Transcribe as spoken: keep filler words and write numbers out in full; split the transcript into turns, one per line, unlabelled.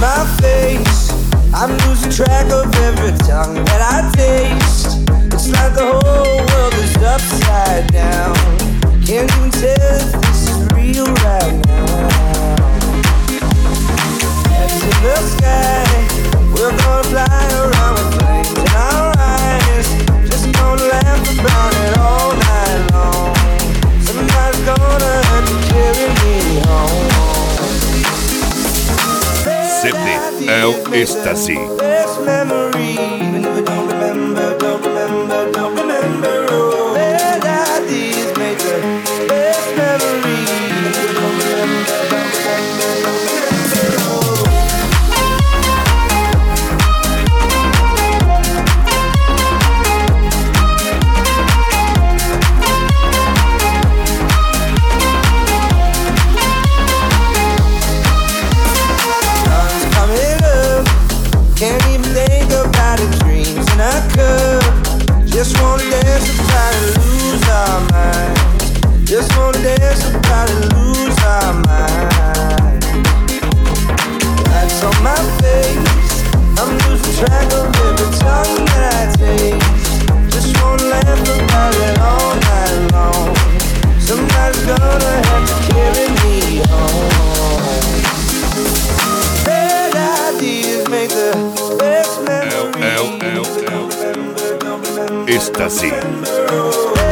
my face. I'm losing track of every tongue that I taste. It's like the whole world is upside down. Can't even tell if this is real right now. Heads in the sky, we're gonna fly around with flames in our eyes. Just gonna laugh about it all night long. Somebody's gonna have to carry me home.
C D é o Êxtase.
Best memory, even if I don't remember, don't remember, don't remember. Oh, bad ideas make the best memory, even if I don't remember, don't remember, don't remember. Oh. Can't even think about the dreams in a cup. Just wanna dance about and lose our minds. Just wanna dance about and lose our minds. Lights on my face, I'm losing track of every tongue that I taste. Just wanna laugh about it all night long. Somebody's gonna have to carry me home. Bad ideas make the best memories.
Êxtase.